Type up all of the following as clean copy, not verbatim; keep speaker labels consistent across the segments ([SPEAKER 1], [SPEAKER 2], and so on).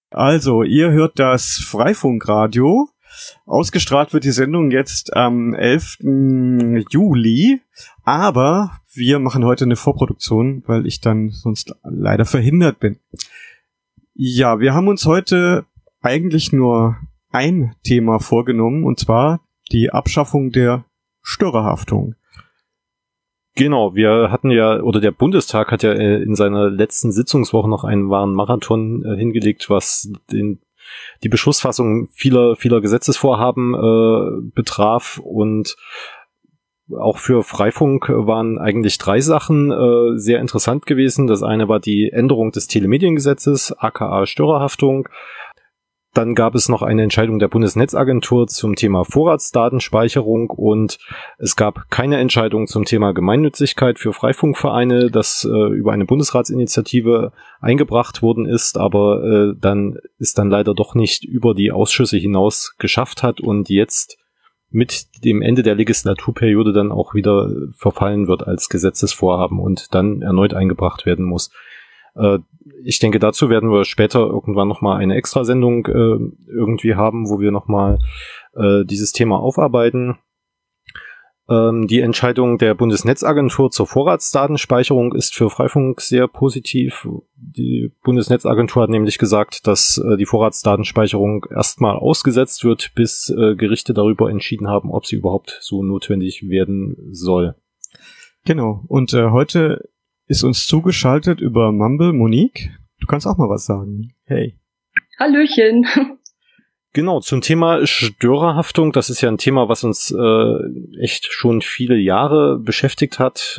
[SPEAKER 1] Also, ihr hört das Freifunkradio. Ausgestrahlt wird die Sendung jetzt am 11. Juli, aber wir machen heute eine Vorproduktion, weil ich dann sonst leider verhindert bin. Ja, wir haben uns heute eigentlich nur ein Thema vorgenommen, und zwar die Abschaffung der Störerhaftung.
[SPEAKER 2] Genau, wir hatten ja, oder der Bundestag hat ja in seiner letzten Sitzungswoche noch einen wahren Marathon hingelegt, was die Beschlussfassung vieler Gesetzesvorhaben betraf, und auch für Freifunk waren eigentlich 3 Sachen sehr interessant gewesen. Das eine war die Änderung des Telemediengesetzes, aka Störerhaftung. Dann gab es noch eine Entscheidung der Bundesnetzagentur zum Thema Vorratsdatenspeicherung, und es gab keine Entscheidung zum Thema Gemeinnützigkeit für Freifunkvereine, das über eine Bundesratsinitiative eingebracht worden ist, aber dann leider doch nicht über die Ausschüsse hinaus geschafft hat und jetzt mit dem Ende der Legislaturperiode dann auch wieder verfallen wird als Gesetzesvorhaben und dann erneut eingebracht werden muss. Ich denke, dazu werden wir später irgendwann nochmal eine Extrasendung irgendwie haben, wo wir nochmal dieses Thema aufarbeiten. Die Entscheidung der Bundesnetzagentur zur Vorratsdatenspeicherung ist für Freifunk sehr positiv. Die Bundesnetzagentur hat nämlich gesagt, dass die Vorratsdatenspeicherung erstmal ausgesetzt wird, bis Gerichte darüber entschieden haben, ob sie überhaupt so notwendig werden soll.
[SPEAKER 1] Genau, und heute ist uns zugeschaltet über Mumble Monique. Du kannst auch mal was sagen. Hey.
[SPEAKER 3] Hallöchen.
[SPEAKER 2] Genau, zum Thema Störerhaftung. Das ist ja ein Thema, was uns echt schon viele Jahre beschäftigt hat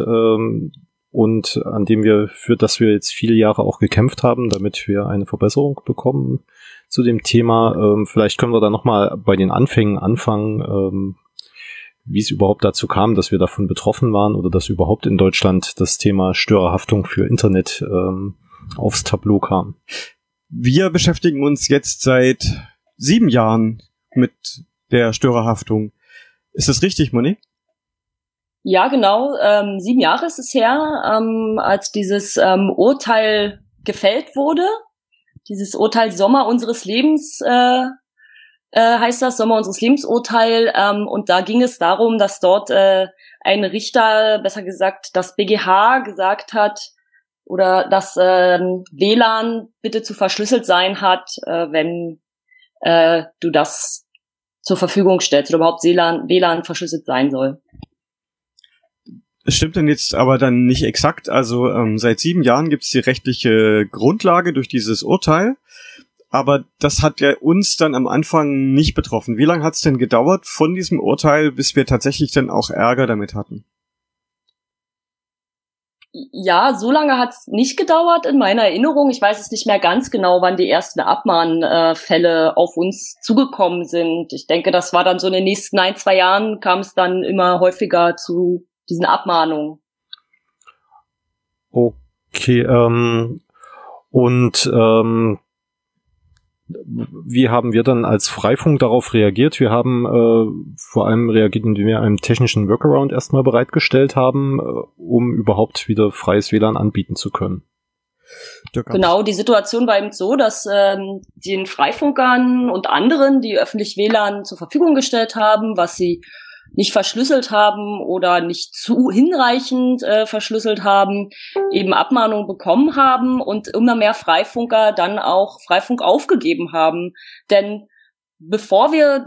[SPEAKER 2] und an dem für das wir jetzt viele Jahre auch gekämpft haben, damit wir eine Verbesserung bekommen zu dem Thema. Vielleicht können wir da nochmal bei den Anfängen anfangen, wie es überhaupt dazu kam, dass wir davon betroffen waren oder dass überhaupt in Deutschland das Thema Störerhaftung für Internet aufs Tableau kam.
[SPEAKER 1] Wir beschäftigen uns jetzt seit 7 Jahren mit der Störerhaftung. Ist das richtig, Monique?
[SPEAKER 3] Ja, genau. 7 Jahre ist es her, als dieses Urteil gefällt wurde. Dieses Urteil Sommer unseres Lebens heißt das, Sommer unseres Lebensurteil, und da ging es darum, dass dort ein Richter, besser gesagt das BGH, gesagt hat, oder dass WLAN bitte zu verschlüsselt sein hat, wenn du das zur Verfügung stellst, oder überhaupt WLAN verschlüsselt sein soll.
[SPEAKER 1] Es stimmt denn jetzt aber dann nicht exakt, also seit 7 Jahren gibt es die rechtliche Grundlage durch dieses Urteil. Aber das hat ja uns dann am Anfang nicht betroffen. Wie lange hat es denn gedauert von diesem Urteil, bis wir tatsächlich dann auch Ärger damit hatten?
[SPEAKER 3] Ja, so lange hat es nicht gedauert in meiner Erinnerung. Ich weiß es nicht mehr ganz genau, wann die ersten Abmahnfälle auf uns zugekommen sind. Ich denke, das war dann so in den nächsten 1-2 Jahren, kam es dann immer häufiger zu diesen Abmahnungen.
[SPEAKER 2] Okay, wie haben wir dann als Freifunk darauf reagiert? Wir haben vor allem reagiert, indem wir einen technischen Workaround erstmal bereitgestellt haben, um überhaupt wieder freies WLAN anbieten zu können.
[SPEAKER 3] Genau, die Situation war eben so, dass den Freifunkern und anderen, die öffentlich WLAN zur Verfügung gestellt haben, was sie nicht verschlüsselt haben oder nicht zu hinreichend verschlüsselt haben, eben Abmahnungen bekommen haben und immer mehr Freifunker dann auch Freifunk aufgegeben haben. Denn bevor wir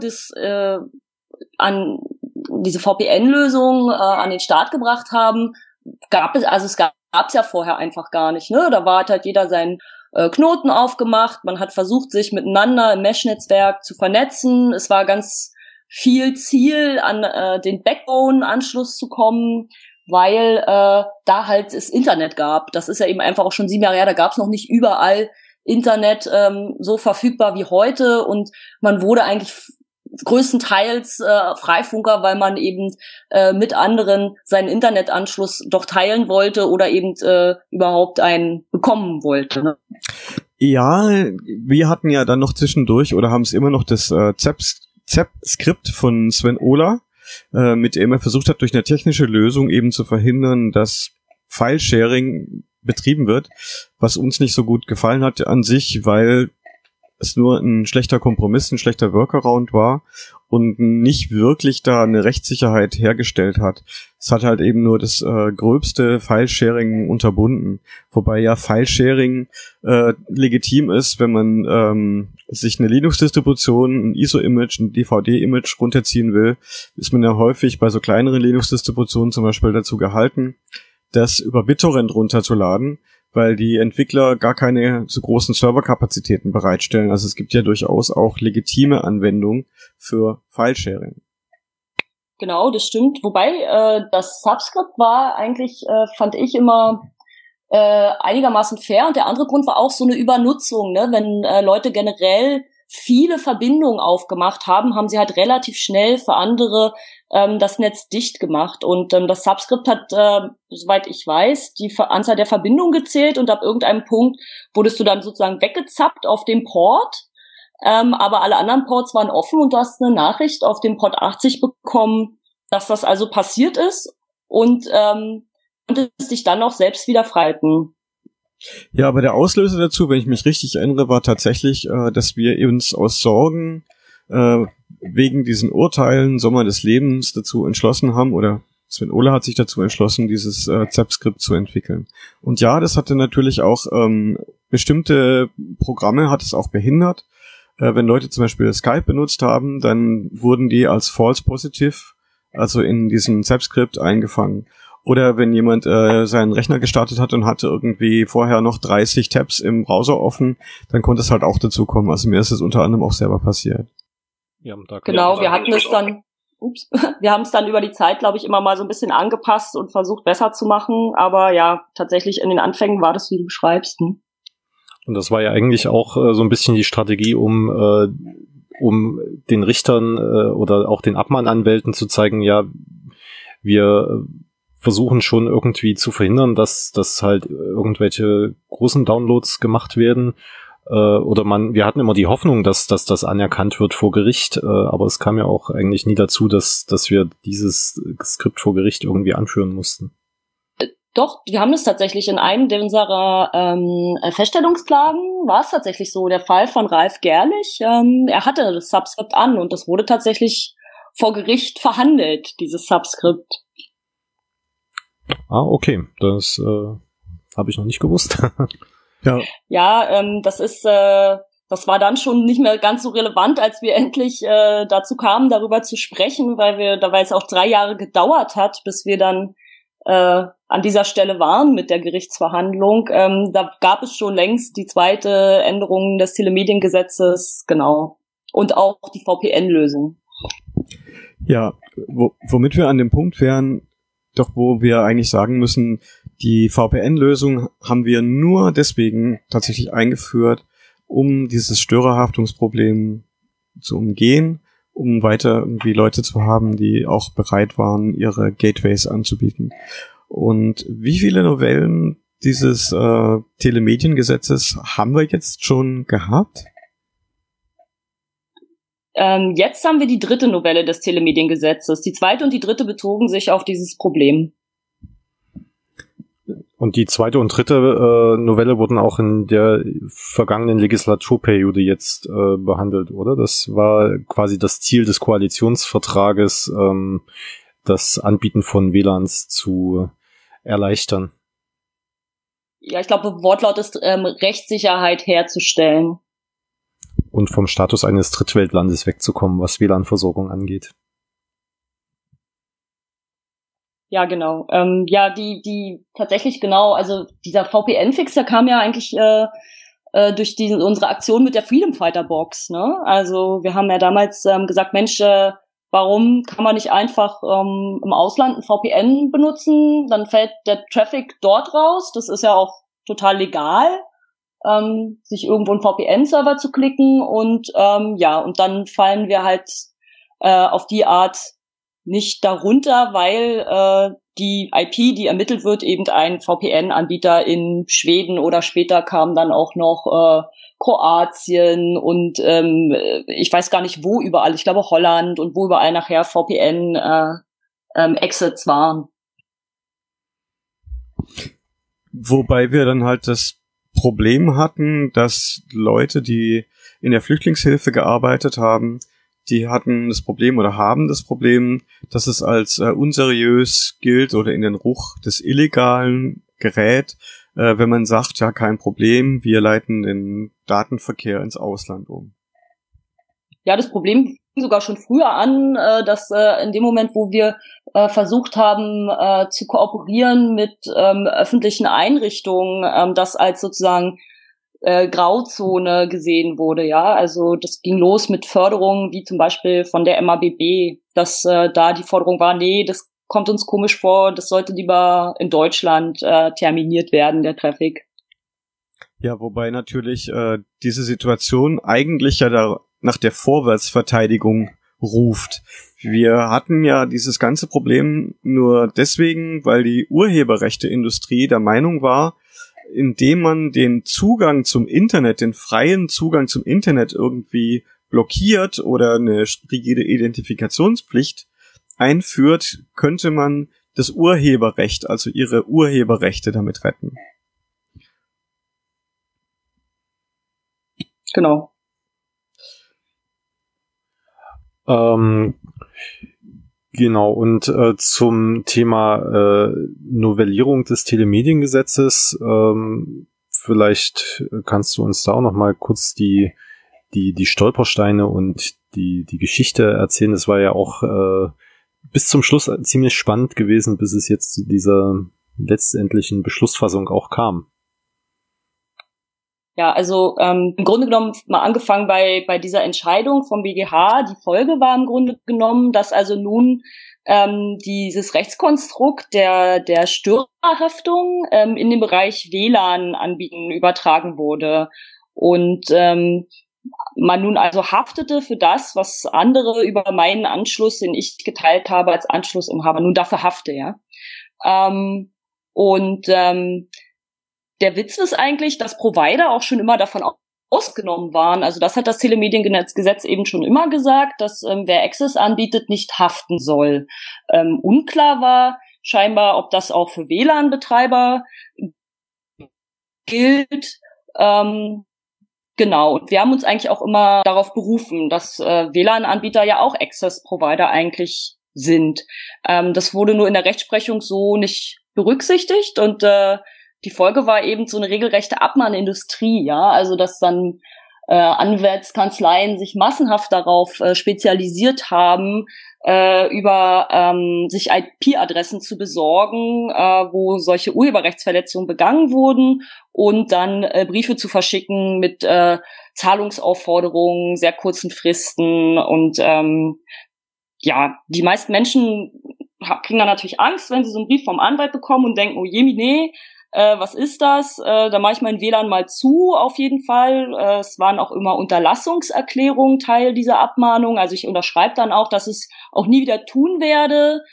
[SPEAKER 3] an diese VPN-Lösung an den Start gebracht haben, gab es ja vorher einfach gar nicht. Ne? Da hat halt jeder seinen Knoten aufgemacht, man hat versucht, sich miteinander im Mesh-Netzwerk zu vernetzen. Es war ganz viel Ziel, an den Backbone-Anschluss zu kommen, weil da halt es Internet gab. Das ist ja eben einfach auch schon 7 Jahre her, da gab es noch nicht überall Internet so verfügbar wie heute, und man wurde eigentlich größtenteils Freifunker, weil man eben mit anderen seinen Internetanschluss doch teilen wollte oder eben überhaupt einen bekommen wollte. Ne?
[SPEAKER 1] Ja, wir hatten ja dann noch zwischendurch oder haben es immer noch das ZEP-Skript von Sven Ohler, mit dem er versucht hat, durch eine technische Lösung eben zu verhindern, dass File-Sharing betrieben wird, was uns nicht so gut gefallen hat an sich, weil es nur ein schlechter Kompromiss, ein schlechter Workaround war und nicht wirklich da eine Rechtssicherheit hergestellt hat. Es hat halt eben nur das gröbste File-Sharing unterbunden. Wobei ja File-Sharing legitim ist, wenn man sich eine Linux-Distribution, ein ISO-Image, ein DVD-Image runterziehen will, ist man ja häufig bei so kleineren Linux-Distributionen zum Beispiel dazu gehalten, das über BitTorrent runterzuladen, weil die Entwickler gar keine so großen Serverkapazitäten bereitstellen. Also es gibt ja durchaus auch legitime Anwendungen für File-Sharing.
[SPEAKER 3] Genau, das stimmt. Wobei das Subscript war eigentlich, fand ich immer einigermaßen fair. Und der andere Grund war auch so eine Übernutzung. Ne? Wenn Leute generell viele Verbindungen aufgemacht haben, haben sie halt relativ schnell für andere das Netz dicht gemacht. Und das Subscript hat, soweit ich weiß, die Anzahl der Verbindungen gezählt und ab irgendeinem Punkt wurdest du dann sozusagen weggezappt auf dem Port. Aber alle anderen Ports waren offen und du hast eine Nachricht auf dem Port 80 bekommen, dass das also passiert ist und konntest dich dann noch selbst wieder freihalten.
[SPEAKER 1] Ja, aber der Auslöser dazu, wenn ich mich richtig erinnere, war tatsächlich, dass wir uns aus Sorgen wegen diesen Urteilen Sommer des Lebens dazu entschlossen haben, oder Sven Ohle hat sich dazu entschlossen, dieses ZAP-Skript zu entwickeln. Und ja, das hatte natürlich auch bestimmte Programme, hat es auch behindert. Wenn Leute zum Beispiel Skype benutzt haben, dann wurden die als false positive, also in diesem ZAP-Skript eingefangen. Oder wenn jemand seinen Rechner gestartet hat und hatte irgendwie vorher noch 30 Tabs im Browser offen, dann konnte es halt auch dazu kommen. Also mir ist es unter anderem auch selber passiert.
[SPEAKER 2] Ja,
[SPEAKER 3] genau, wir hatten es dann, wir haben es dann über die Zeit, glaube ich, immer mal so ein bisschen angepasst und versucht besser zu machen. Aber ja, tatsächlich in den Anfängen war das, wie du beschreibst.
[SPEAKER 2] Und das war ja eigentlich auch so ein bisschen die Strategie, um den Richtern oder auch den Abmahnanwälten zu zeigen, ja, wir versuchen schon irgendwie zu verhindern, dass halt irgendwelche großen Downloads gemacht werden. Oder wir hatten immer die Hoffnung, dass das anerkannt wird vor Gericht, aber es kam ja auch eigentlich nie dazu, dass wir dieses Skript vor Gericht irgendwie anführen mussten.
[SPEAKER 3] Doch, wir haben es tatsächlich in einem unserer Feststellungsklagen, war es tatsächlich so, der Fall von Ralf Gerlich, er hatte das Subscript an und das wurde tatsächlich vor Gericht verhandelt, dieses Subscript.
[SPEAKER 2] Ah, okay, das habe ich noch nicht gewusst.
[SPEAKER 3] Ja, das war dann schon nicht mehr ganz so relevant, als wir endlich dazu kamen, darüber zu sprechen, weil es auch 3 Jahre gedauert hat, bis wir dann an dieser Stelle waren mit der Gerichtsverhandlung. Da gab es schon längst die zweite Änderung des Telemediengesetzes, genau. Und auch die VPN-Lösung.
[SPEAKER 1] Ja, womit wir an dem Punkt wären, doch wo wir eigentlich sagen müssen, die VPN-Lösung haben wir nur deswegen tatsächlich eingeführt, um dieses Störerhaftungsproblem zu umgehen, um weiter irgendwie Leute zu haben, die auch bereit waren, ihre Gateways anzubieten. Und wie viele Novellen dieses Telemediengesetzes haben wir jetzt schon gehabt?
[SPEAKER 3] Jetzt haben wir die 3. Novelle des Telemediengesetzes. Die 2. und die 3. bezogen sich auf dieses Problem.
[SPEAKER 2] Und die 2. und 3. Novelle wurden auch in der vergangenen Legislaturperiode jetzt behandelt, oder? Das war quasi das Ziel des Koalitionsvertrages, das Anbieten von WLANs zu erleichtern.
[SPEAKER 3] Ja, ich glaube, Wortlaut ist Rechtssicherheit herzustellen.
[SPEAKER 2] Und vom Status eines Drittweltlandes wegzukommen, was WLAN-Versorgung angeht.
[SPEAKER 3] Ja, genau. Die tatsächlich genau, also dieser VPN-Fix, der kam ja eigentlich durch unsere Aktion mit der Freedom Fighter Box, ne? Also wir haben ja damals gesagt, Mensch, warum kann man nicht einfach im Ausland ein VPN benutzen? Dann fällt der Traffic dort raus. Das ist ja auch total legal, sich irgendwo einen VPN-Server zu klicken und und dann fallen wir halt auf die Art nicht darunter, weil die IP, die ermittelt wird, eben ein VPN-Anbieter in Schweden oder später kam dann auch noch Kroatien und ich weiß gar nicht wo überall, ich glaube Holland und wo überall nachher VPN-Exits waren.
[SPEAKER 1] Wobei wir dann halt das Problem hatten, dass Leute, die in der Flüchtlingshilfe gearbeitet haben, die hatten das Problem oder haben das Problem, dass es als unseriös gilt oder in den Ruch des Illegalen gerät, wenn man sagt, ja, kein Problem, wir leiten den Datenverkehr ins Ausland um.
[SPEAKER 3] Ja, das Problem fing sogar schon früher an, dass in dem Moment, wo wir versucht haben zu kooperieren mit öffentlichen Einrichtungen, das als sozusagen Grauzone gesehen wurde, ja. Also das ging los mit Förderungen wie zum Beispiel von der MABB, dass da die Forderung war, nee, das kommt uns komisch vor, das sollte lieber in Deutschland terminiert werden, der Traffic.
[SPEAKER 1] Ja, wobei natürlich diese Situation eigentlich ja nach der Vorwärtsverteidigung ruft. Wir hatten ja dieses ganze Problem nur deswegen, weil die Urheberrechteindustrie der Meinung war, indem man den Zugang zum Internet, den freien Zugang zum Internet irgendwie blockiert oder eine rigide Identifikationspflicht einführt, könnte man das Urheberrecht, also ihre Urheberrechte damit retten.
[SPEAKER 3] Genau.
[SPEAKER 2] Genau, und zum Thema Novellierung des Telemediengesetzes, vielleicht kannst du uns da auch noch mal kurz die Stolpersteine und die Geschichte erzählen. Das war ja auch bis zum Schluss ziemlich spannend gewesen, bis es jetzt zu dieser letztendlichen Beschlussfassung auch kam.
[SPEAKER 3] Ja, also im Grunde genommen mal angefangen bei dieser Entscheidung vom BGH. Die Folge war im Grunde genommen, dass also nun dieses Rechtskonstrukt der Störerhaftung in den Bereich WLAN-Anbieten übertragen wurde und man nun also haftete für das, was andere über meinen Anschluss, den ich geteilt habe als Anschlussinhaber, nun dafür hafte, ja. Der Witz ist eigentlich, dass Provider auch schon immer davon ausgenommen waren. Also das hat das Telemediengesetz eben schon immer gesagt, dass wer Access anbietet, nicht haften soll. Unklar war scheinbar, ob das auch für WLAN-Betreiber gilt. Genau. Und wir haben uns eigentlich auch immer darauf berufen, dass WLAN-Anbieter ja auch Access-Provider eigentlich sind. Das wurde nur in der Rechtsprechung so nicht berücksichtigt und die Folge war eben so eine regelrechte Abmahnindustrie, ja, also dass dann Anwaltskanzleien sich massenhaft darauf spezialisiert haben, über sich IP-Adressen zu besorgen, wo solche Urheberrechtsverletzungen begangen wurden und dann Briefe zu verschicken mit Zahlungsaufforderungen, sehr kurzen Fristen und ja, die meisten Menschen kriegen dann natürlich Angst, wenn sie so einen Brief vom Anwalt bekommen und denken, oh je, nee, was ist das? Da mache ich mein WLAN mal zu, auf jeden Fall. Es waren auch immer Unterlassungserklärungen Teil dieser Abmahnung. Also ich unterschreibe dann auch, dass ich es auch nie wieder tun werde,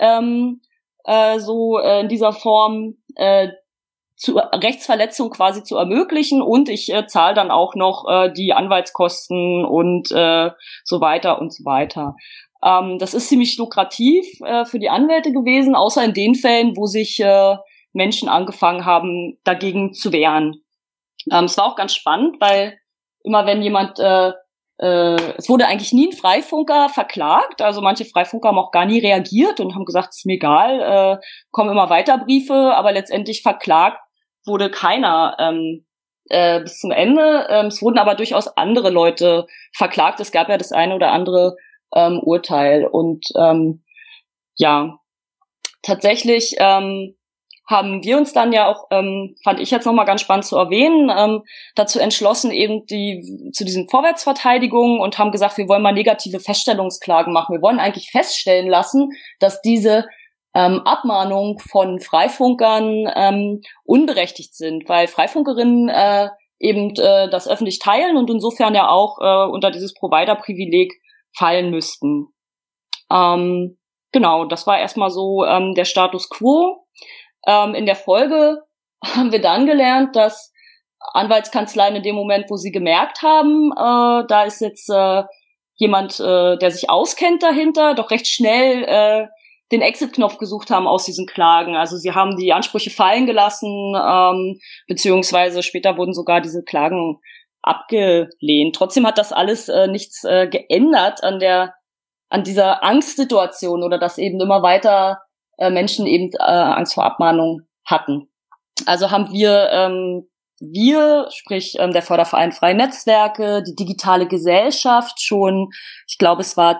[SPEAKER 3] so in dieser Form Rechtsverletzung quasi zu ermöglichen. Und ich zahle dann auch noch die Anwaltskosten und so weiter und so weiter. Das ist ziemlich lukrativ für die Anwälte gewesen, außer in den Fällen, wo sich Menschen angefangen haben, dagegen zu wehren. Es war auch ganz spannend, weil immer wenn jemand, es wurde eigentlich nie ein Freifunker verklagt, also manche Freifunker haben auch gar nie reagiert und haben gesagt, es ist mir egal, kommen immer weiter Briefe, aber letztendlich verklagt wurde keiner bis zum Ende. Es wurden aber durchaus andere Leute verklagt, es gab ja das eine oder andere Urteil und ja, tatsächlich haben wir uns dann ja auch, fand ich jetzt nochmal ganz spannend zu erwähnen, dazu entschlossen eben zu diesen Vorwärtsverteidigungen und haben gesagt, wir wollen mal negative Feststellungsklagen machen. Wir wollen eigentlich feststellen lassen, dass diese Abmahnungen von Freifunkern unberechtigt sind, weil Freifunkerinnen eben das öffentlich teilen und insofern ja auch unter dieses Provider-Privileg fallen müssten. Genau, das war erstmal so der Status quo. In der Folge haben wir dann gelernt, dass Anwaltskanzleien in dem Moment, wo sie gemerkt haben, da ist jetzt jemand, der sich auskennt dahinter, doch recht schnell den Exit-Knopf gesucht haben aus diesen Klagen. Also sie haben die Ansprüche fallen gelassen, beziehungsweise später wurden sogar diese Klagen abgelehnt. Trotzdem hat das alles nichts geändert an dieser Angstsituation oder dass eben immer weiter Menschen eben Angst vor Abmahnung hatten. Also haben wir, sprich der Förderverein Freie Netzwerke, die digitale Gesellschaft schon, ich glaube es war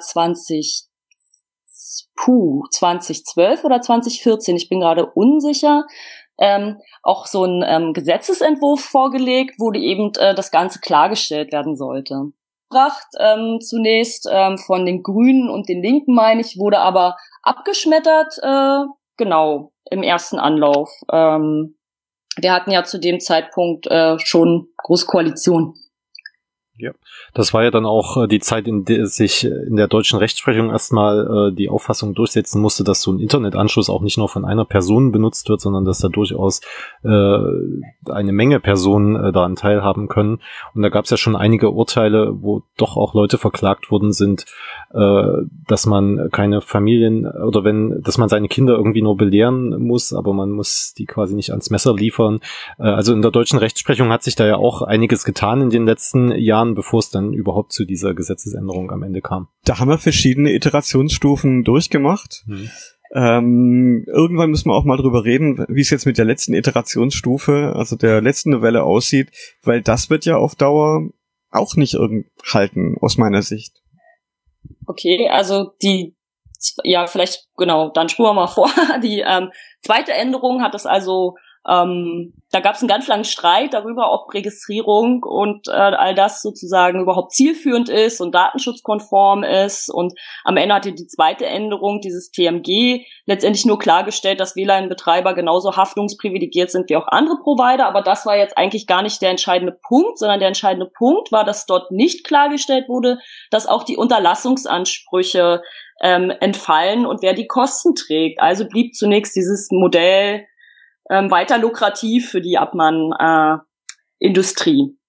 [SPEAKER 3] 2012 oder 2014, ich bin gerade unsicher, auch so ein Gesetzesentwurf vorgelegt, wo eben das Ganze klargestellt werden sollte. Zunächst von den Grünen und den Linken, meine ich, wurde aber abgeschmettert, genau, im ersten Anlauf. Wir hatten ja zu dem Zeitpunkt schon Großkoalition.
[SPEAKER 2] Ja, das war ja dann auch die Zeit, in der sich in der deutschen Rechtsprechung erstmal die Auffassung durchsetzen musste, dass so ein Internetanschluss auch nicht nur von einer Person benutzt wird, sondern dass da durchaus eine Menge Personen daran teilhaben können. Und da gab es ja schon einige Urteile, wo doch auch Leute verklagt worden sind, dass man keine Familien oder dass man seine Kinder irgendwie nur belehren muss, aber man muss die quasi nicht ans Messer liefern. Also in der deutschen Rechtsprechung hat sich da ja auch einiges getan in den letzten Jahren, bevor es dann überhaupt zu dieser Gesetzesänderung am Ende kam.
[SPEAKER 1] Da haben wir verschiedene Iterationsstufen durchgemacht. Irgendwann müssen wir auch mal drüber reden, wie es jetzt mit der letzten Iterationsstufe, also der letzten Novelle aussieht, weil das wird ja auf Dauer auch nicht halten, aus meiner Sicht.
[SPEAKER 3] Okay, also vielleicht, genau, dann spuren wir mal vor. Die zweite Änderung hat es also, da gab es einen ganz langen Streit darüber, ob Registrierung und all das sozusagen überhaupt zielführend ist und datenschutzkonform ist. Und am Ende hatte die zweite Änderung, dieses TMG, letztendlich nur klargestellt, dass WLAN-Betreiber genauso haftungsprivilegiert sind wie auch andere Provider. Aber das war jetzt eigentlich gar nicht der entscheidende Punkt, sondern der entscheidende Punkt war, dass dort nicht klargestellt wurde, dass auch die Unterlassungsansprüche entfallen und wer die Kosten trägt. Also blieb zunächst dieses Modell weiter lukrativ für die Abmahnindustrie.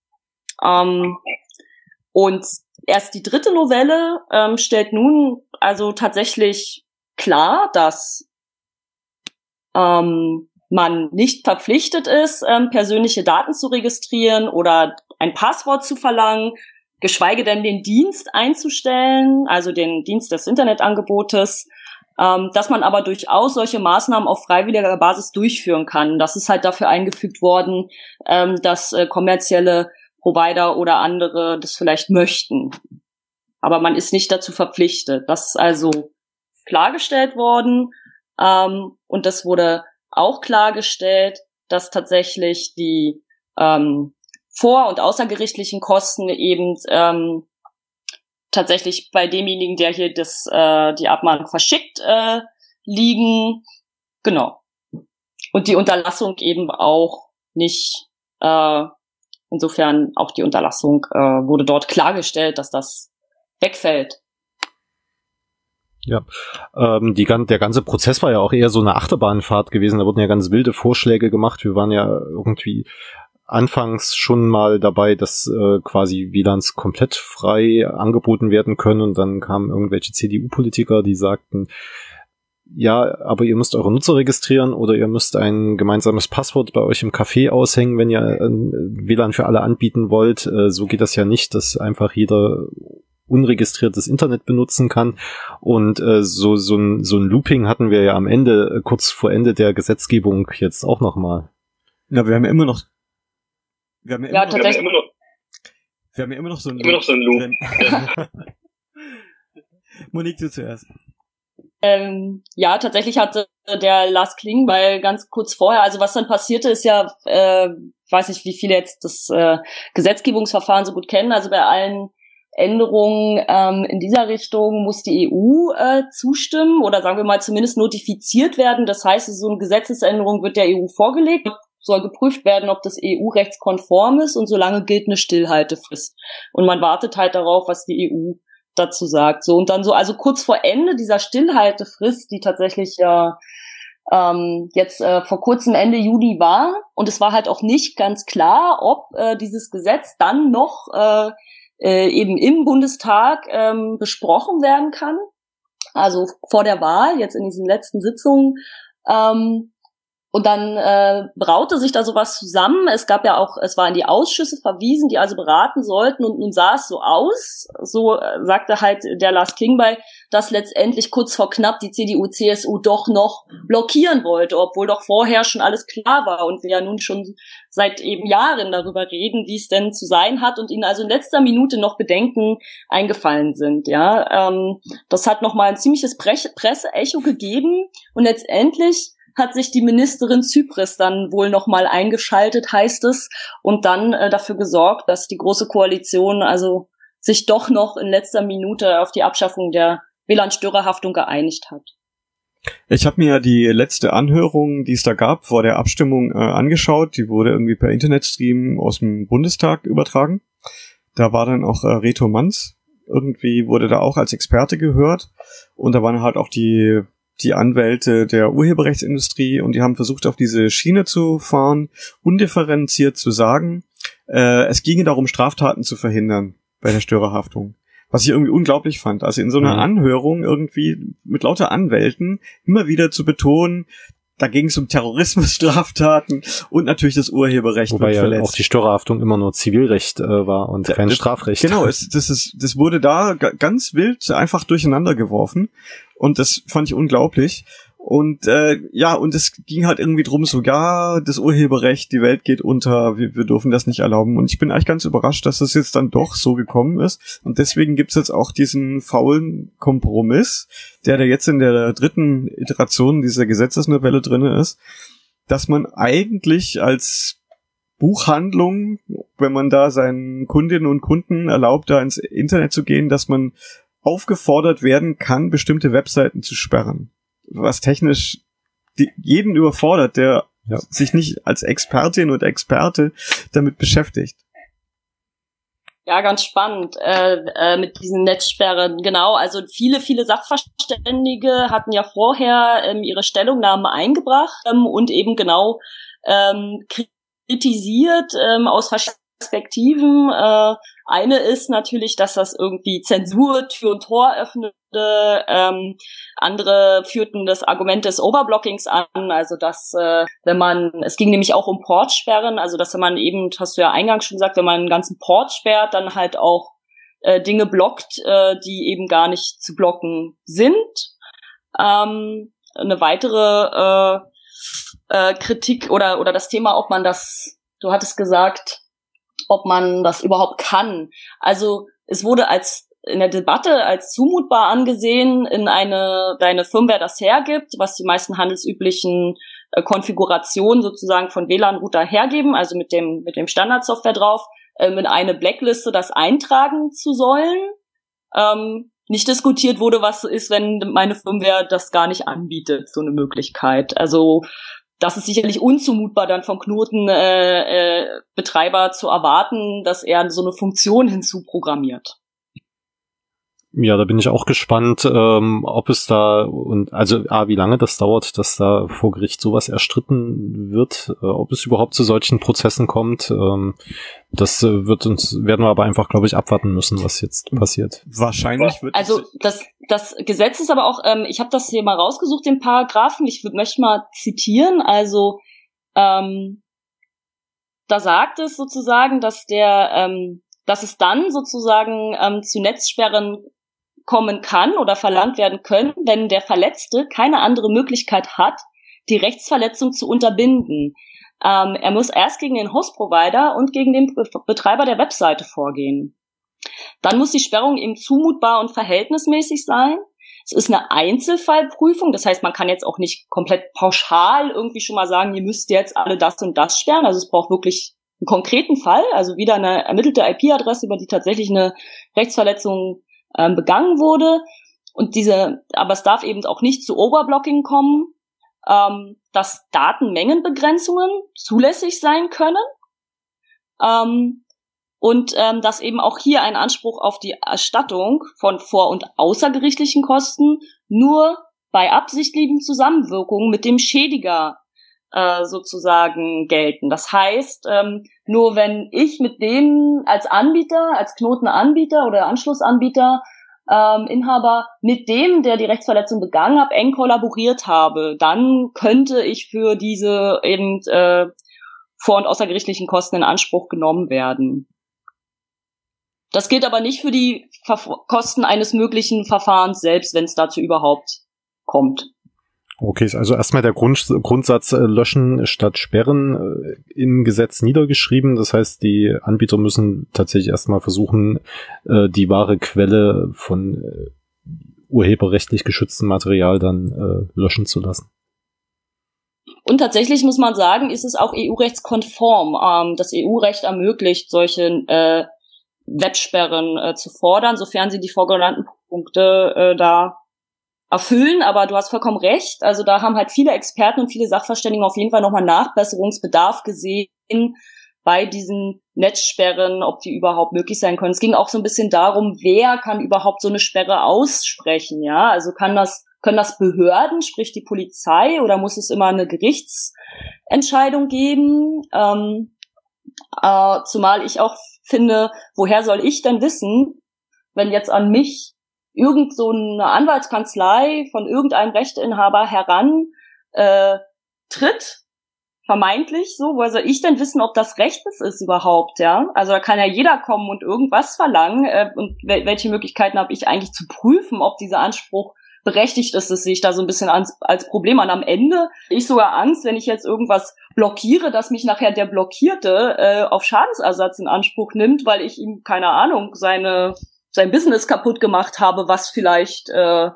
[SPEAKER 3] Und erst die dritte Novelle stellt nun also tatsächlich klar, dass man nicht verpflichtet ist, persönliche Daten zu registrieren oder ein Passwort zu verlangen, geschweige denn den Dienst einzustellen, also den Dienst des Internetangebotes, dass man aber durchaus solche Maßnahmen auf freiwilliger Basis durchführen kann. Das ist halt dafür eingefügt worden, dass kommerzielle Provider oder andere das vielleicht möchten. Aber man ist nicht dazu verpflichtet. Das ist also klargestellt worden. Und das wurde auch klargestellt, dass tatsächlich die vor- und außergerichtlichen Kosten eben tatsächlich bei demjenigen, der hier die Abmahnung verschickt, liegen. Genau. Und die Unterlassung eben auch nicht, insofern auch die Unterlassung wurde dort klargestellt, dass das wegfällt.
[SPEAKER 2] Ja, der ganze Prozess war ja auch eher so eine Achterbahnfahrt gewesen. Da wurden ja ganz wilde Vorschläge gemacht. Wir waren ja irgendwie anfangs schon mal dabei, dass quasi WLANs komplett frei angeboten werden können, und dann kamen irgendwelche CDU-Politiker, die sagten, ja, aber ihr müsst eure Nutzer registrieren oder ihr müsst ein gemeinsames Passwort bei euch im Café aushängen, wenn ihr WLAN für alle anbieten wollt. So geht das ja nicht, dass einfach jeder unregistriertes Internet benutzen kann. Und so ein Looping hatten wir ja am Ende, kurz vor Ende der Gesetzgebung jetzt auch nochmal.
[SPEAKER 1] Na, wir haben ja immer noch so ein Loop. Monique, du zuerst.
[SPEAKER 3] Ja, tatsächlich hatte der Lars Klingbeil ganz kurz vorher, also was dann passierte, ist ja, weiß nicht, wie viele jetzt das Gesetzgebungsverfahren so gut kennen, also bei allen Änderungen in dieser Richtung muss die EU zustimmen oder sagen wir mal zumindest notifiziert werden. Das heißt, so eine Gesetzesänderung wird der EU vorgelegt, soll geprüft werden, ob das EU-rechtskonform ist, und solange gilt eine Stillhaltefrist. Und man wartet halt darauf, was die EU dazu sagt. So, und dann so, also kurz vor Ende dieser Stillhaltefrist, die tatsächlich jetzt vor kurzem Ende Juli war, und es war halt auch nicht ganz klar, ob dieses Gesetz dann noch eben im Bundestag besprochen werden kann. also vor der Wahl, jetzt in diesen letzten Sitzungen. Und dann braute sich da sowas zusammen. Es gab ja auch, es war in die Ausschüsse verwiesen, die also beraten sollten, und nun sah es so aus, so sagte halt der Lars Klingbeil, dass letztendlich kurz vor knapp die CDU, CSU doch noch blockieren wollte, obwohl doch vorher schon alles klar war und wir ja nun schon seit eben Jahren darüber reden, wie es denn zu sein hat, und ihnen also in letzter Minute noch Bedenken eingefallen sind. Ja, das hat nochmal ein ziemliches Presseecho gegeben, und letztendlich hat sich die Ministerin Zypris dann wohl nochmal eingeschaltet, heißt es, und dann dafür gesorgt, dass die Große Koalition also sich doch noch in letzter Minute auf die Abschaffung der WLAN-Störerhaftung geeinigt hat.
[SPEAKER 1] Ich habe mir die letzte Anhörung, die es da gab, vor der Abstimmung angeschaut. Die wurde irgendwie per Internetstream aus dem Bundestag übertragen. Da war dann auch Reto Manz. Irgendwie wurde da auch als Experte gehört. Und da waren halt auch die Anwälte der Urheberrechtsindustrie, und die haben versucht, auf diese Schiene zu fahren, undifferenziert zu sagen, es ginge darum, Straftaten zu verhindern bei der Störerhaftung. Was ich irgendwie unglaublich fand. Also in so einer Anhörung irgendwie mit lauter Anwälten immer wieder zu betonen, da ging es um Terrorismusstraftaten und natürlich das Urheberrecht.
[SPEAKER 2] Wobei ja auch die Störerhaftung immer nur Zivilrecht war und kein Strafrecht.
[SPEAKER 1] Genau, das wurde da ganz wild einfach durcheinander geworfen, und das fand ich unglaublich. Und und es ging halt irgendwie drum, so ja, das Urheberrecht, die Welt geht unter, wir dürfen das nicht erlauben. Und ich bin eigentlich ganz überrascht, dass das jetzt dann doch so gekommen ist. Und deswegen gibt's jetzt auch diesen faulen Kompromiss, der jetzt in der 3. Iteration dieser Gesetzesnovelle drinne ist, dass man eigentlich als Buchhandlung, wenn man da seinen Kundinnen und Kunden erlaubt, da ins Internet zu gehen, dass man aufgefordert werden kann, bestimmte Webseiten zu sperren. Was technisch jeden überfordert, der sich nicht als Expertin und Experte damit beschäftigt.
[SPEAKER 3] Ja, ganz spannend mit diesen Netzsperren. Genau, also viele Sachverständige hatten ja vorher ihre Stellungnahmen eingebracht und eben genau kritisiert aus verschiedenen Perspektiven. Eine ist natürlich, dass das irgendwie Zensur, Tür und Tor öffnete. Andere führten das Argument des Overblockings an, also dass es ging nämlich auch um Portsperren, also dass wenn man eben, hast du ja eingangs schon gesagt, wenn man einen ganzen Port sperrt, dann halt auch Dinge blockt, die eben gar nicht zu blocken sind. Eine weitere Kritik oder das Thema, ob man das, du hattest gesagt, ob man das überhaupt kann. Also es wurde in der Debatte als zumutbar angesehen, deine Firmware das hergibt, was die meisten handelsüblichen Konfigurationen sozusagen von WLAN-Router hergeben, also mit dem Standardsoftware drauf, in eine Blackliste das eintragen zu sollen. Nicht diskutiert wurde, was ist, wenn meine Firmware das gar nicht anbietet, so eine Möglichkeit. Also das ist sicherlich unzumutbar dann vom Knotenbetreiber zu erwarten, dass er so eine Funktion hinzuprogrammiert.
[SPEAKER 2] Ja, da bin ich auch gespannt, ob es da wie lange das dauert, dass da vor Gericht sowas erstritten wird, ob es überhaupt zu solchen Prozessen kommt. Das werden wir aber einfach, glaube ich, abwarten müssen, was jetzt passiert.
[SPEAKER 1] Wahrscheinlich wird
[SPEAKER 3] das Gesetz ist aber auch, ich habe das hier mal rausgesucht, den Paragraphen, ich möchte mal zitieren, also da sagt es sozusagen, dass es dann sozusagen zu Netzsperren kommen kann oder verlangt werden können, wenn der Verletzte keine andere Möglichkeit hat, die Rechtsverletzung zu unterbinden. Er muss erst gegen den Host-Provider und gegen den Betreiber der Webseite vorgehen. Dann muss die Sperrung eben zumutbar und verhältnismäßig sein. Es ist eine Einzelfallprüfung, das heißt, man kann jetzt auch nicht komplett pauschal irgendwie schon mal sagen, ihr müsst jetzt alle das und das sperren. Also es braucht wirklich einen konkreten Fall, also wieder eine ermittelte IP-Adresse, über die tatsächlich eine Rechtsverletzung begangen wurde. Aber es darf eben auch nicht zu Overblocking kommen, dass Datenmengenbegrenzungen zulässig sein können. Und dass eben auch hier ein Anspruch auf die Erstattung von vor- und außergerichtlichen Kosten nur bei absichtlichen Zusammenwirkungen mit dem Schädiger sozusagen gelten. Das heißt, nur wenn ich mit dem als Anbieter, als Knotenanbieter oder Anschlussanbieter Inhaber mit dem, der die Rechtsverletzung begangen hat, eng kollaboriert habe, dann könnte ich für diese eben vor- und außergerichtlichen Kosten in Anspruch genommen werden. Das gilt aber nicht für die Kosten eines möglichen Verfahrens selbst, wenn es dazu überhaupt kommt.
[SPEAKER 2] Okay, also erstmal der Grundsatz löschen statt sperren im Gesetz niedergeschrieben. Das heißt, die Anbieter müssen tatsächlich erstmal versuchen, die wahre Quelle von urheberrechtlich geschütztem Material dann löschen zu lassen.
[SPEAKER 3] Und tatsächlich muss man sagen, ist es auch EU-rechtskonform. Das EU-Recht ermöglicht, solche Websperren zu fordern, sofern sie die vorgenannten Punkte da erfüllen. Aber du hast vollkommen recht. Also da haben halt viele Experten und viele Sachverständigen auf jeden Fall nochmal Nachbesserungsbedarf gesehen bei diesen Netzsperren, ob die überhaupt möglich sein können. Es ging auch so ein bisschen darum, wer kann überhaupt so eine Sperre aussprechen, ja? Also können das Behörden, sprich die Polizei, oder muss es immer eine Gerichtsentscheidung geben? Zumal ich auch finde, woher soll ich denn wissen, wenn jetzt an mich irgend so eine Anwaltskanzlei von irgendeinem Rechteinhaber tritt, vermeintlich so, woher soll ich denn wissen, ob das rechtens ist überhaupt, ja? Also da kann ja jeder kommen und irgendwas verlangen, und welche Möglichkeiten habe ich eigentlich zu prüfen, ob dieser Anspruch berechtigt ist. Das sehe ich da so ein bisschen als Problem an. Am Ende ich sogar Angst, wenn ich jetzt irgendwas blockiere, dass mich nachher der Blockierte auf Schadensersatz in Anspruch nimmt, weil ich ihm, keine Ahnung, sein Business kaputt gemacht habe, was vielleicht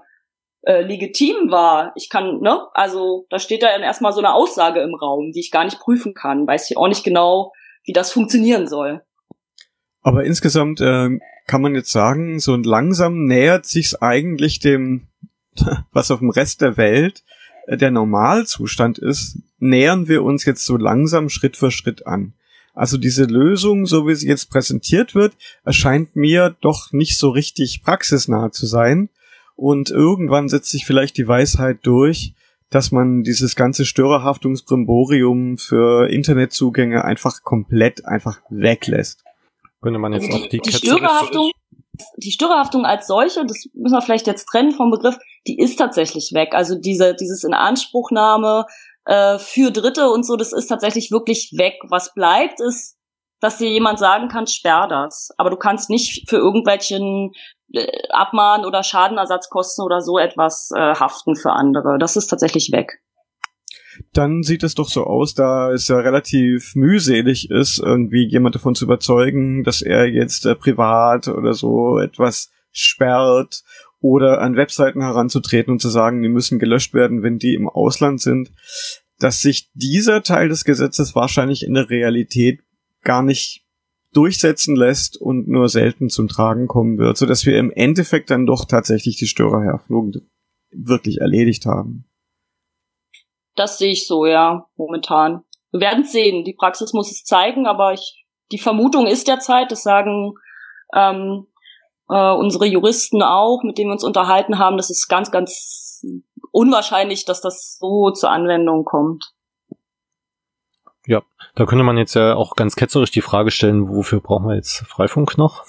[SPEAKER 3] legitim war. Ich kann, also da steht da dann erstmal so eine Aussage im Raum, die ich gar nicht prüfen kann. Weiß ich auch nicht genau, wie das funktionieren soll.
[SPEAKER 1] Aber insgesamt kann man jetzt sagen, so langsam nähert sich's eigentlich dem, was auf dem Rest der Welt der Normalzustand ist, nähern wir uns jetzt so langsam Schritt für Schritt an. Also diese Lösung, so wie sie jetzt präsentiert wird, erscheint mir doch nicht so richtig praxisnah zu sein. Und irgendwann setzt sich vielleicht die Weisheit durch, dass man dieses ganze Störerhaftungsbrimborium für Internetzugänge einfach komplett weglässt.
[SPEAKER 2] Könnte man jetzt
[SPEAKER 3] also
[SPEAKER 2] auch
[SPEAKER 3] die Störerhaftung als solche, das müssen wir vielleicht jetzt trennen vom Begriff, die ist tatsächlich weg. Also dieses Inanspruchnahme für Dritte und so, das ist tatsächlich wirklich weg. Was bleibt, ist, dass dir jemand sagen kann, sperr das. Aber du kannst nicht für irgendwelchen Abmahn- oder Schadenersatzkosten oder so etwas haften für andere. Das ist tatsächlich weg.
[SPEAKER 1] Dann sieht es doch so aus, da es ja relativ mühselig ist, irgendwie jemand davon zu überzeugen, dass er jetzt privat oder so etwas sperrt oder an Webseiten heranzutreten und zu sagen, die müssen gelöscht werden, wenn die im Ausland sind, dass sich dieser Teil des Gesetzes wahrscheinlich in der Realität gar nicht durchsetzen lässt und nur selten zum Tragen kommen wird, sodass wir im Endeffekt dann doch tatsächlich die Störerhaftung wirklich erledigt haben.
[SPEAKER 3] Das sehe ich so, ja, momentan. Wir werden es sehen. Die Praxis muss es zeigen, aber die Vermutung ist derzeit, das sagen unsere Juristen auch, mit denen wir uns unterhalten haben, das ist ganz, ganz unwahrscheinlich, dass das so zur Anwendung kommt.
[SPEAKER 2] Ja, da könnte man jetzt ja auch ganz ketzerisch die Frage stellen, wofür brauchen wir jetzt Freifunk noch?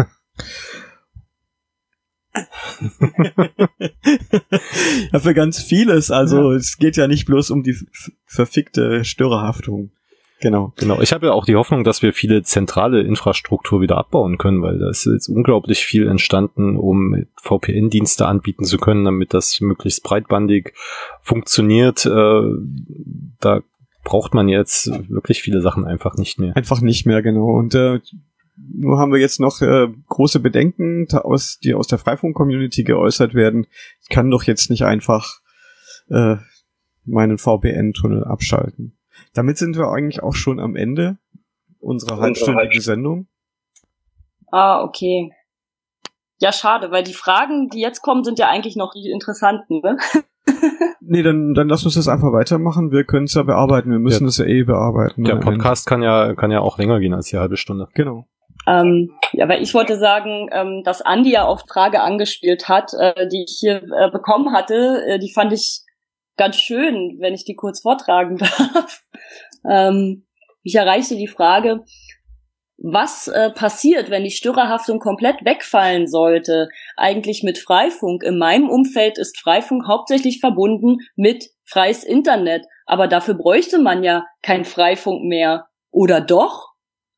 [SPEAKER 1] Ja, für ganz vieles. Also Es geht ja nicht bloß um die verfickte Störerhaftung. Genau.
[SPEAKER 2] Ich habe ja auch die Hoffnung, dass wir viele zentrale Infrastruktur wieder abbauen können, weil da ist jetzt unglaublich viel entstanden, um VPN-Dienste anbieten zu können, damit das möglichst breitbandig funktioniert. Da braucht man jetzt wirklich viele Sachen einfach nicht mehr.
[SPEAKER 1] Einfach nicht mehr, genau. Und nur haben wir jetzt noch große Bedenken, die aus der Freifunk-Community geäußert werden. Ich kann doch jetzt nicht einfach meinen VPN-Tunnel abschalten. Damit sind wir eigentlich auch schon am Ende unserer halbstündigen Sendung.
[SPEAKER 3] Ah, okay. Ja, schade, weil die Fragen, die jetzt kommen, sind ja eigentlich noch die interessanten, ne?
[SPEAKER 1] Nee, dann lass uns das einfach weitermachen. Wir können es ja bearbeiten. Wir müssen es ja bearbeiten.
[SPEAKER 2] Der Podcast kann ja auch länger gehen als die halbe Stunde.
[SPEAKER 1] Genau.
[SPEAKER 3] Ja, weil ich wollte sagen, dass Andi ja auf Frage angespielt hat, die ich hier bekommen hatte, die fand ich ganz schön, wenn ich die kurz vortragen darf. Mich erreichte die Frage, was passiert, wenn die Störerhaftung komplett wegfallen sollte, eigentlich mit Freifunk. In meinem Umfeld ist Freifunk hauptsächlich verbunden mit freies Internet, aber dafür bräuchte man ja kein Freifunk mehr. Oder doch?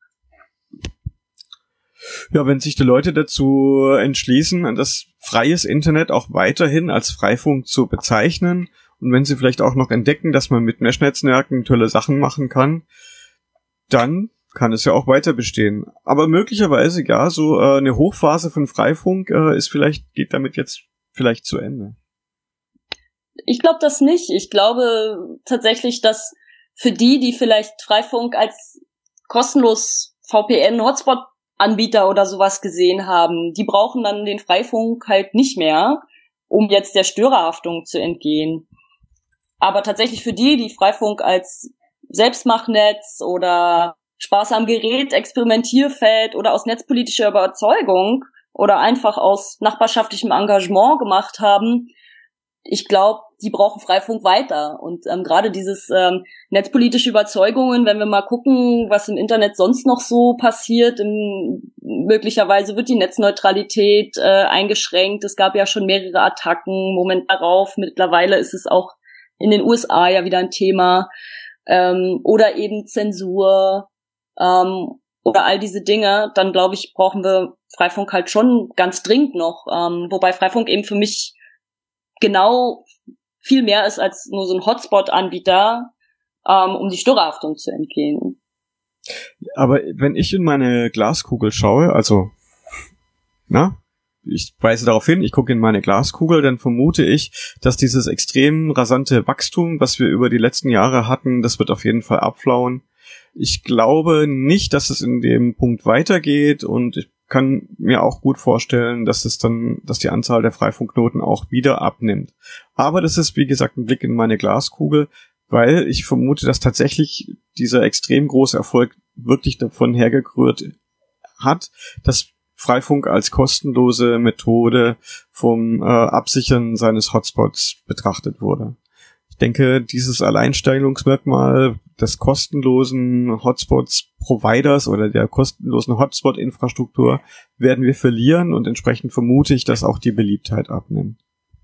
[SPEAKER 1] Ja, wenn sich die Leute dazu entschließen, das freies Internet auch weiterhin als Freifunk zu bezeichnen und wenn sie vielleicht auch noch entdecken, dass man mit Mesh-Netzwerken tolle Sachen machen kann, dann kann es ja auch weiter bestehen. Aber möglicherweise, ja, so eine Hochphase von Freifunk geht damit jetzt vielleicht zu Ende.
[SPEAKER 3] Ich glaube das nicht. Ich glaube tatsächlich, dass für die vielleicht Freifunk als kostenlos VPN-Hotspot-Anbieter oder sowas gesehen haben, die brauchen dann den Freifunk halt nicht mehr, um jetzt der Störerhaftung zu entgehen. Aber tatsächlich für die Freifunk als Selbstmachnetz oder Spaß am Gerät, Experimentierfeld oder aus netzpolitischer Überzeugung oder einfach aus nachbarschaftlichem Engagement gemacht haben, ich glaube, die brauchen Freifunk weiter. Und gerade dieses netzpolitische Überzeugungen, wenn wir mal gucken, was im Internet sonst noch so passiert, möglicherweise wird die Netzneutralität eingeschränkt. Es gab ja schon mehrere Attacken, Moment darauf. Mittlerweile ist es auch in den USA ja wieder ein Thema. Oder eben Zensur oder all diese Dinge, dann glaube ich, brauchen wir Freifunk halt schon ganz dringend noch. Wobei Freifunk eben für mich genau viel mehr ist als nur so ein Hotspot-Anbieter, um die Störerhaftung zu entgehen.
[SPEAKER 1] Aber wenn ich in meine Glaskugel schaue, ich weise darauf hin, ich gucke in meine Glaskugel, dann vermute ich, dass dieses extrem rasante Wachstum, was wir über die letzten Jahre hatten, das wird auf jeden Fall abflauen. Ich glaube nicht, dass es in dem Punkt weitergeht und ich kann mir auch gut vorstellen, dass die Anzahl der Freifunknoten auch wieder abnimmt. Aber das ist, wie gesagt, ein Blick in meine Glaskugel, weil ich vermute, dass tatsächlich dieser extrem große Erfolg wirklich davon hergerührt hat, dass Freifunk als kostenlose Methode vom Absichern seines Hotspots betrachtet wurde. Ich denke, dieses Alleinstellungsmerkmal des kostenlosen Hotspots-Providers oder der kostenlosen Hotspot-Infrastruktur werden wir verlieren und entsprechend vermute ich, dass auch die Beliebtheit abnimmt.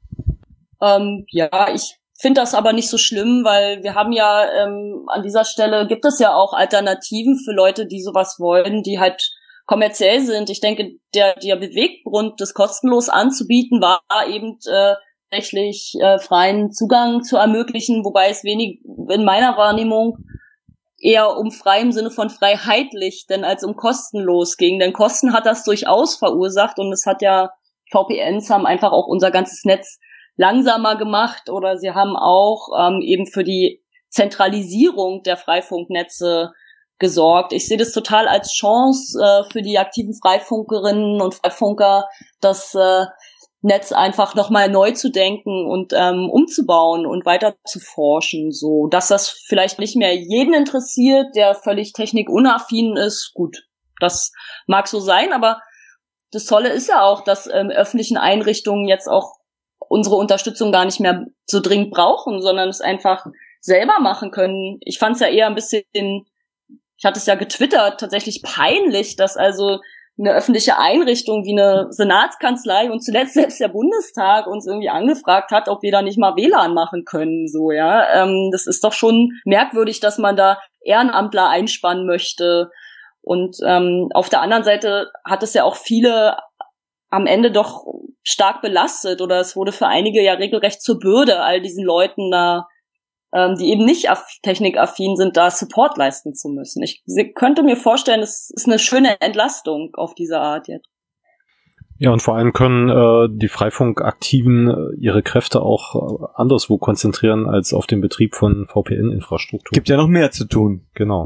[SPEAKER 3] Ja, ich finde das aber nicht so schlimm, weil wir haben ja an dieser Stelle gibt es ja auch Alternativen für Leute, die sowas wollen, die halt kommerziell sind. Ich denke, der Beweggrund, das kostenlos anzubieten, war eben tatsächlich freien Zugang zu ermöglichen, wobei es wenig in meiner Wahrnehmung eher um frei im Sinne von freiheitlich, denn als um kostenlos ging. Denn Kosten hat das durchaus verursacht und es hat ja, VPNs haben einfach auch unser ganzes Netz langsamer gemacht oder sie haben auch eben für die Zentralisierung der Freifunknetze gesorgt. Ich sehe das total als Chance für die aktiven Freifunkerinnen und Freifunker, das Netz einfach nochmal neu zu denken und umzubauen und weiter zu forschen, so dass das vielleicht nicht mehr jeden interessiert, der völlig technikunaffin ist. Gut, das mag so sein, aber das Tolle ist ja auch, dass öffentlichen Einrichtungen jetzt auch unsere Unterstützung gar nicht mehr so dringend brauchen, sondern es einfach selber machen können. Ich fand es ja eher ein bisschen, ich hatte es ja getwittert, tatsächlich peinlich, dass also eine öffentliche Einrichtung wie eine Senatskanzlei und zuletzt selbst der Bundestag uns irgendwie angefragt hat, ob wir da nicht mal WLAN machen können, so, ja. Das ist doch schon merkwürdig, dass man da Ehrenamtler einspannen möchte. Und auf der anderen Seite hat es ja auch viele am Ende doch stark belastet oder es wurde für einige ja regelrecht zur Bürde, all diesen Leuten da, die eben nicht technikaffin sind, da Support leisten zu müssen. Ich könnte mir vorstellen, es ist eine schöne Entlastung auf diese Art jetzt.
[SPEAKER 2] Ja, und vor allem können die Freifunkaktiven ihre Kräfte auch anderswo konzentrieren als auf den Betrieb von VPN-Infrastruktur.
[SPEAKER 1] Gibt ja noch mehr zu tun.
[SPEAKER 2] Genau.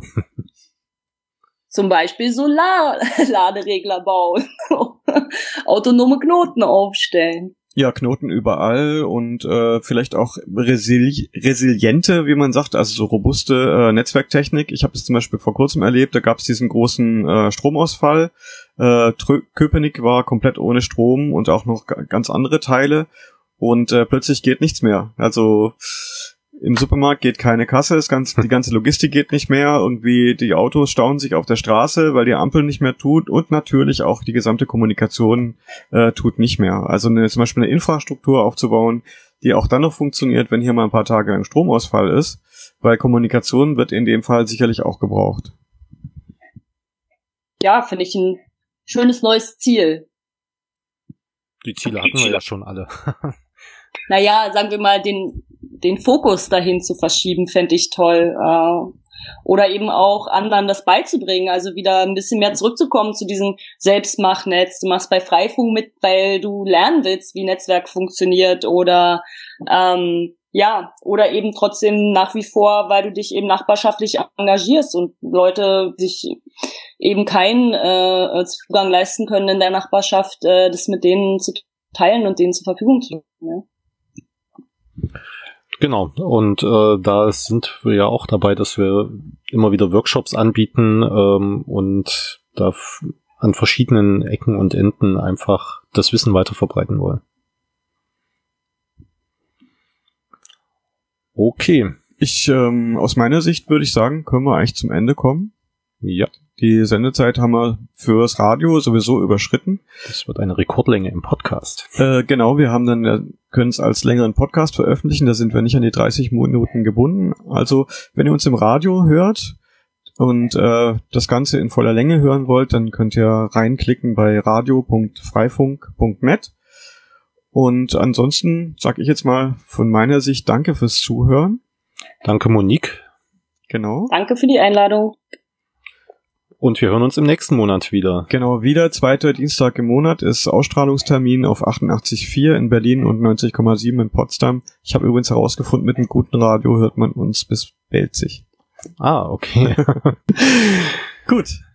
[SPEAKER 3] Zum Beispiel Solarladeregler bauen, autonome Knoten aufstellen.
[SPEAKER 1] Ja, Knoten überall und vielleicht auch resiliente, wie man sagt, also so robuste Netzwerktechnik. Ich habe es zum Beispiel vor kurzem erlebt, da gab es diesen großen Stromausfall. Köpenick war komplett ohne Strom und auch noch ganz andere Teile und plötzlich geht nichts mehr. Also Im Supermarkt geht keine Kasse, die ganze Logistik geht nicht mehr, irgendwie die Autos stauen sich auf der Straße, weil die Ampel nicht mehr tut und natürlich auch die gesamte Kommunikation tut nicht mehr. Also zum Beispiel eine Infrastruktur aufzubauen, die auch dann noch funktioniert, wenn hier mal ein paar Tage lang Stromausfall ist, weil Kommunikation wird in dem Fall sicherlich auch gebraucht.
[SPEAKER 3] Ja, finde ich ein schönes neues Ziel.
[SPEAKER 2] Die Ziele hatten wir ja schon alle.
[SPEAKER 3] Naja, sagen wir mal, den Fokus dahin zu verschieben, fände ich toll. Oder eben auch anderen das beizubringen, also wieder ein bisschen mehr zurückzukommen zu diesem Selbstmachnetz. Du machst bei Freifunk mit, weil du lernen willst, wie Netzwerk funktioniert oder oder eben trotzdem nach wie vor, weil du dich eben nachbarschaftlich engagierst und Leute sich eben keinen Zugang leisten können in der Nachbarschaft, das mit denen zu teilen und denen zur Verfügung zu stellen. Ne?
[SPEAKER 2] Genau, und da sind wir ja auch dabei, dass wir immer wieder Workshops anbieten und da an verschiedenen Ecken und Enden einfach das Wissen weiter verbreiten wollen. Okay.
[SPEAKER 1] Aus meiner Sicht würde ich sagen, können wir eigentlich zum Ende kommen.
[SPEAKER 2] Ja.
[SPEAKER 1] Die Sendezeit haben wir fürs Radio sowieso überschritten.
[SPEAKER 2] Das wird eine Rekordlänge im Podcast.
[SPEAKER 1] Genau, wir haben dann können es als längeren Podcast veröffentlichen, da sind wir nicht an die 30 Minuten gebunden. Also, wenn ihr uns im Radio hört und das Ganze in voller Länge hören wollt, dann könnt ihr reinklicken bei radio.freifunk.net. Und ansonsten sage ich jetzt mal von meiner Sicht danke fürs Zuhören.
[SPEAKER 2] Danke, Monique.
[SPEAKER 1] Genau.
[SPEAKER 3] Danke für die Einladung.
[SPEAKER 2] Und wir hören uns im nächsten Monat wieder.
[SPEAKER 1] Genau, wieder 2. Dienstag im Monat ist Ausstrahlungstermin auf 88,4 in Berlin und 90,7 in Potsdam. Ich habe übrigens herausgefunden, mit einem guten Radio hört man uns bis Belzig.
[SPEAKER 2] Ah, okay.
[SPEAKER 1] Gut.